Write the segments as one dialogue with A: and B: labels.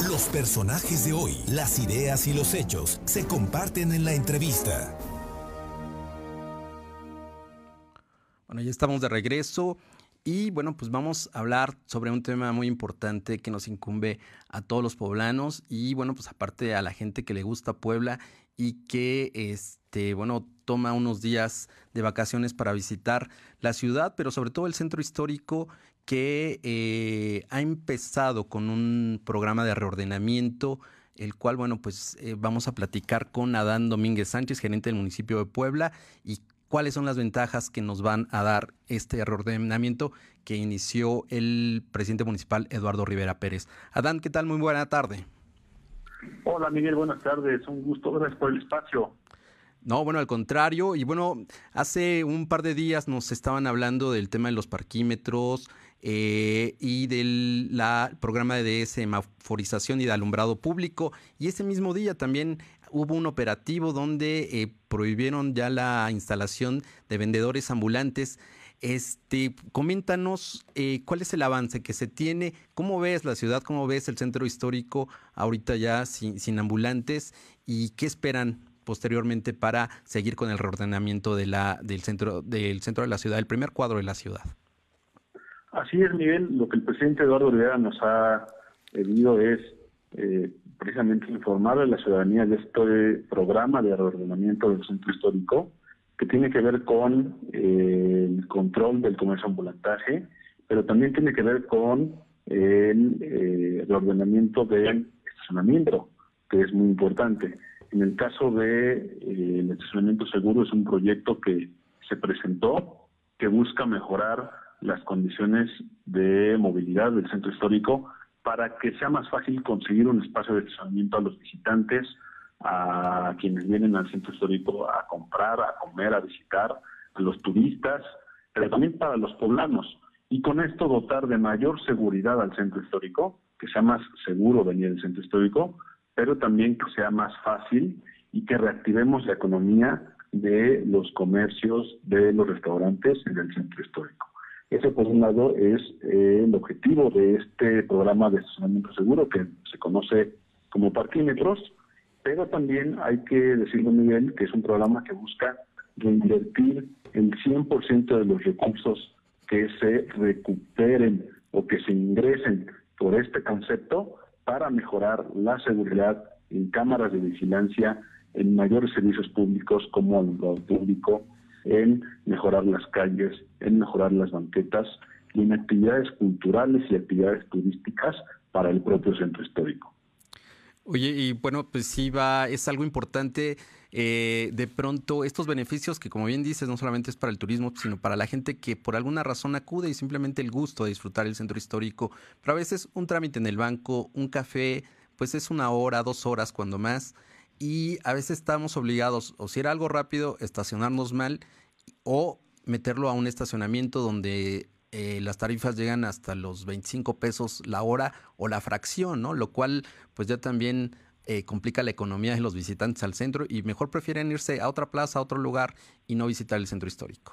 A: Los personajes de hoy, las ideas y los hechos se comparten en la entrevista.
B: Bueno, ya estamos de regreso y bueno, pues vamos a hablar sobre un tema muy importante que nos incumbe a todos los poblanos y bueno, pues aparte a la gente que le gusta Puebla y que toma unos días de vacaciones para visitar la ciudad, pero sobre todo el centro histórico que ha empezado con un programa de reordenamiento, el cual, vamos a platicar con Adán Domínguez Sánchez, gerente del municipio de Puebla, y cuáles son las ventajas que nos van a dar este reordenamiento que inició el presidente municipal Eduardo Rivera Pérez. Adán, ¿qué tal? Muy buena tarde.
C: Hola Miguel, buenas tardes, un gusto, gracias por el espacio.
B: No, bueno, al contrario, y bueno, hace un par de días nos estaban hablando del tema de los parquímetros y del programa de semaforización y de alumbrado público, y ese mismo día también hubo un operativo donde prohibieron ya la instalación de vendedores ambulantes. Coméntanos cuál es el avance que se tiene, cómo ves la ciudad, cómo ves el centro histórico ahorita ya sin ambulantes y qué esperan posteriormente para seguir con el reordenamiento del centro de la ciudad, el primer cuadro de la ciudad.
C: Así es, Miguel, lo que el presidente Eduardo Rivera nos ha pedido es precisamente informar a la ciudadanía de este programa de reordenamiento del centro histórico, que tiene que ver con el control del comercio ambulantaje, pero también tiene que ver con el reordenamiento del estacionamiento, que es muy importante. En el caso del estacionamiento seguro, es un proyecto que se presentó, que busca mejorar las condiciones de movilidad del centro histórico para que sea más fácil conseguir un espacio de estacionamiento a los visitantes, a quienes vienen al centro histórico a comprar, a comer, a visitar, a los turistas, pero también para los poblanos. Y con esto dotar de mayor seguridad al centro histórico, que sea más seguro venir al centro histórico, pero también que sea más fácil y que reactivemos la economía de los comercios, de los restaurantes en el centro histórico. Ese, por un lado, es el objetivo de este programa de estacionamiento seguro, que se conoce como parquímetros, pero también hay que decirlo, Miguel, que es un programa que busca reinvertir el 100% de los recursos que se recuperen o que se ingresen por este concepto para mejorar la seguridad en cámaras de vigilancia, en mayores servicios públicos como alumbrado público, en mejorar las calles, en mejorar las banquetas y en actividades culturales y actividades turísticas para el propio centro histórico.
B: Oye, y bueno, pues sí es algo importante, de pronto estos beneficios que, como bien dices, no solamente es para el turismo, sino para la gente que por alguna razón acude y simplemente el gusto de disfrutar el centro histórico, pero a veces un trámite en el banco, un café, pues es 1 hora, 2 horas cuando más, y a veces estamos obligados, o si era algo rápido, estacionarnos mal o meterlo a un estacionamiento donde las tarifas llegan hasta los 25 pesos la hora o la fracción, ¿no? Lo cual pues ya también complica la economía de los visitantes al centro y mejor prefieren irse a otra plaza, a otro lugar y no visitar el centro histórico.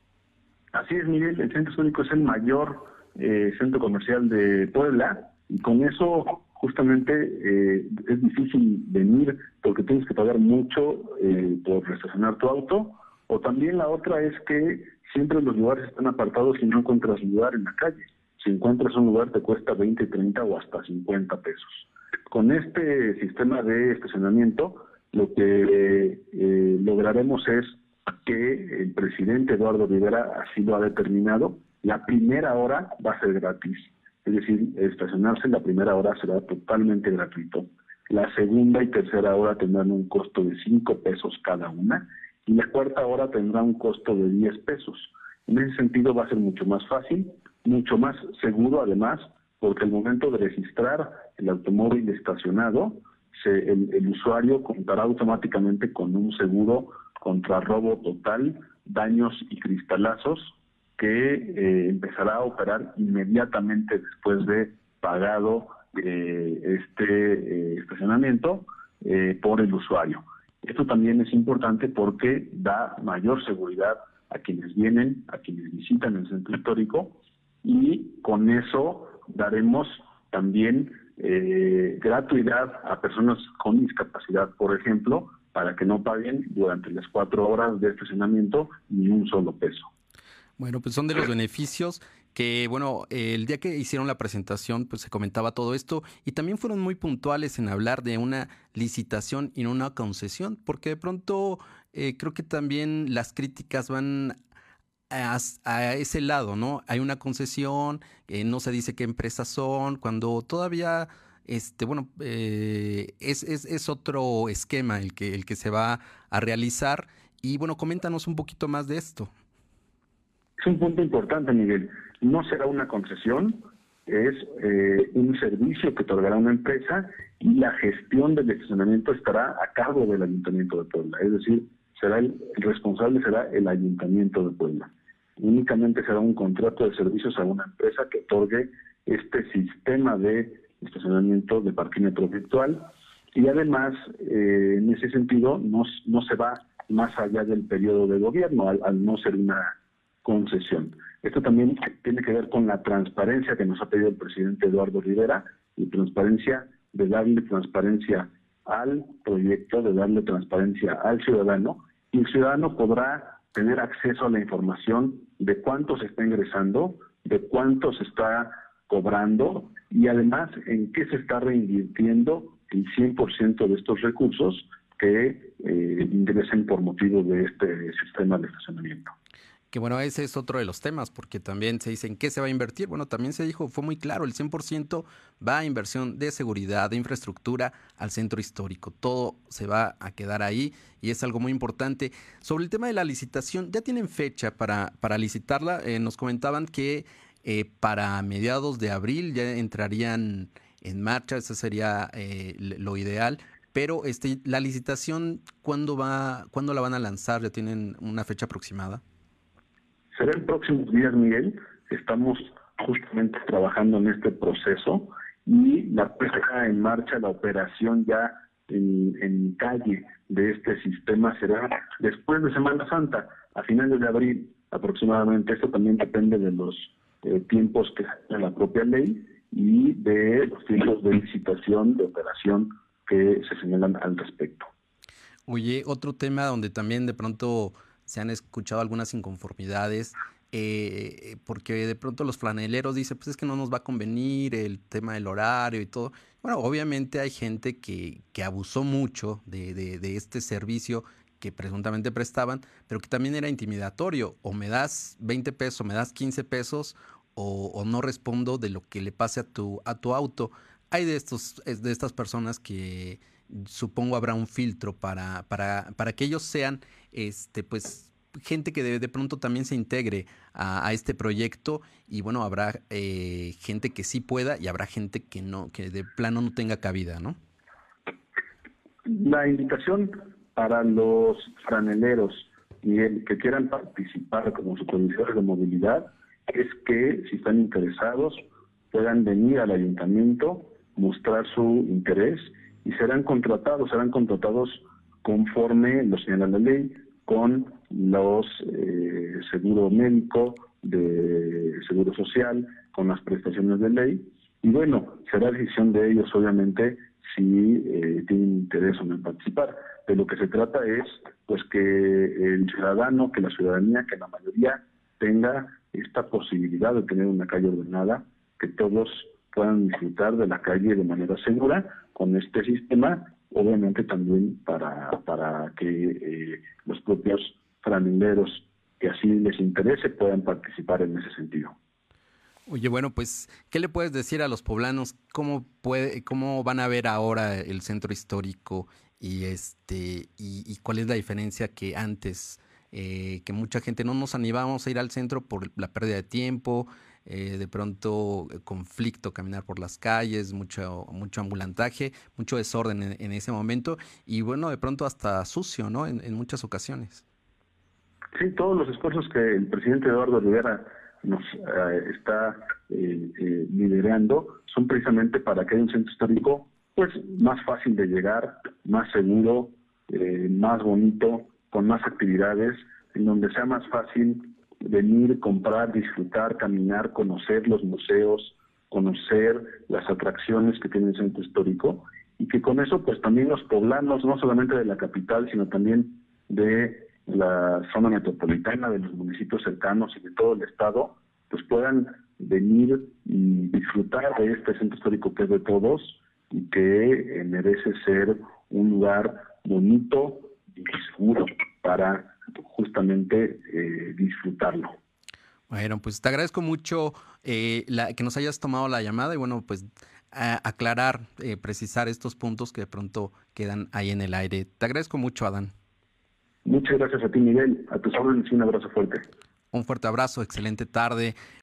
C: Así es, Miguel, el centro histórico es el mayor centro comercial de Puebla y con eso justamente es difícil venir porque tienes que pagar mucho por estacionar tu auto, o también la otra es que siempre los lugares están apartados y no encuentras lugar en la calle. Si encuentras un lugar te cuesta 20, 30 o hasta 50 pesos. Con este sistema de estacionamiento lo que lograremos es que el presidente Eduardo Rivera así lo ha determinado. La primera hora va a ser gratis, es decir, estacionarse en la primera hora será totalmente gratuito. La segunda y tercera hora tendrán un costo de 5 pesos cada una y la cuarta hora tendrá un costo de 10 pesos. En ese sentido va a ser mucho más fácil, mucho más seguro además, porque al momento de registrar el automóvil estacionado, el usuario contará automáticamente con un seguro contra robo total, daños y cristalazos que empezará a operar inmediatamente después de pagado este estacionamiento por el usuario. Esto también es importante porque da mayor seguridad a quienes vienen, a quienes visitan el centro histórico, y con eso daremos también gratuidad a personas con discapacidad, por ejemplo, para que no paguen durante las 4 horas de estacionamiento ni un solo peso.
B: Bueno, pues son de los beneficios que, bueno, el día que hicieron la presentación, pues se comentaba todo esto y también fueron muy puntuales en hablar de una licitación y no una concesión, porque de pronto creo que también las críticas van a ese lado, ¿no? Hay una concesión, no se dice qué empresas son, cuando todavía, es otro esquema el que se va a realizar. Y bueno, coméntanos un poquito más de esto.
C: Es un punto importante, Miguel. No será una concesión, es un servicio que otorgará una empresa y la gestión del estacionamiento estará a cargo del Ayuntamiento de Puebla. Es decir, el responsable será el Ayuntamiento de Puebla. Únicamente será un contrato de servicios a una empresa que otorgue este sistema de estacionamiento de parquímetro virtual y además, en ese sentido, no se va más allá del periodo de gobierno al no ser una concesión. Esto también tiene que ver con la transparencia que nos ha pedido el presidente Eduardo Rivera, y transparencia de darle transparencia al proyecto, de darle transparencia al ciudadano, y el ciudadano podrá tener acceso a la información de cuánto se está ingresando, de cuánto se está cobrando y además en qué se está reinvirtiendo el 100% de estos recursos que ingresen por motivo de este sistema de estacionamiento.
B: Que bueno, ese es otro de los temas, porque también se dice en qué se va a invertir. Bueno, también se dijo, fue muy claro, el 100% va a inversión de seguridad, de infraestructura al centro histórico. Todo se va a quedar ahí y es algo muy importante. Sobre el tema de la licitación, ya tienen fecha para licitarla. Nos comentaban que para mediados de abril ya entrarían en marcha, eso sería lo ideal. Pero la licitación, ¿cuándo la van a lanzar? ¿Ya tienen una fecha aproximada?
C: Será en próximos días, Miguel. Estamos justamente trabajando en este proceso y la puesta en marcha, la operación ya en calle de este sistema será después de Semana Santa, a finales de abril aproximadamente. Esto también depende de los tiempos que tiene la propia ley y de los tiempos de licitación, de operación que se señalan al respecto.
B: Oye, otro tema donde también de pronto se han escuchado algunas inconformidades, porque de pronto los flaneleros dicen, pues es que no nos va a convenir el tema del horario y todo. Bueno, obviamente hay gente que abusó mucho de este servicio que presuntamente prestaban, pero que también era intimidatorio. O me das 20 pesos, o me das 15 pesos, o no respondo de lo que le pase a tu auto. Hay de estas personas que supongo habrá un filtro para que ellos sean pues gente que de pronto también se integre a este proyecto y bueno, habrá gente que sí pueda y habrá gente que no, que de plano no tenga cabida, ¿no?
C: La invitación para los franeleros y el que quieran participar como supervisores de movilidad es que si están interesados puedan venir al ayuntamiento, mostrar su interés y serán contratados conforme lo señala la ley, con los seguro médico, de seguro social, con las prestaciones de ley. Y bueno, será decisión de ellos, obviamente, si tienen interés o no en participar. De lo que se trata es pues que el ciudadano, que la ciudadanía, que la mayoría tenga esta posibilidad de tener una calle ordenada, que todos puedan disfrutar de la calle de manera segura con este sistema, obviamente también para que los propios franeleros que así les interese puedan participar en ese sentido.
B: Oye, bueno, pues, ¿qué le puedes decir a los poblanos? ¿Cómo van a ver ahora el centro histórico y y cuál es la diferencia que antes, que mucha gente no nos animábamos a ir al centro por la pérdida de tiempo, de pronto conflicto, caminar por las calles, mucho ambulantaje, mucho desorden en ese momento y bueno, de pronto hasta sucio, ¿no? En muchas ocasiones.
C: Sí, todos los esfuerzos que el presidente Eduardo Rivera nos está liderando son precisamente para que haya un centro histórico pues más fácil de llegar, más seguro, más bonito, con más actividades, en donde sea más fácil venir, comprar, disfrutar, caminar, conocer los museos, conocer las atracciones que tiene el centro histórico, y que con eso pues también los poblanos, no solamente de la capital, sino también de la zona metropolitana, de los municipios cercanos y de todo el estado, pues puedan venir y disfrutar de este centro histórico que es de todos y que merece ser un lugar bonito y seguro para justamente disfrutarlo.
B: Bueno, pues te agradezco mucho que nos hayas tomado la llamada y bueno, pues aclarar, precisar estos puntos que de pronto quedan ahí en el aire. Te agradezco mucho, Adán.
C: Muchas gracias a ti, Miguel. A tus órdenes y un abrazo fuerte.
B: Un fuerte abrazo, excelente tarde.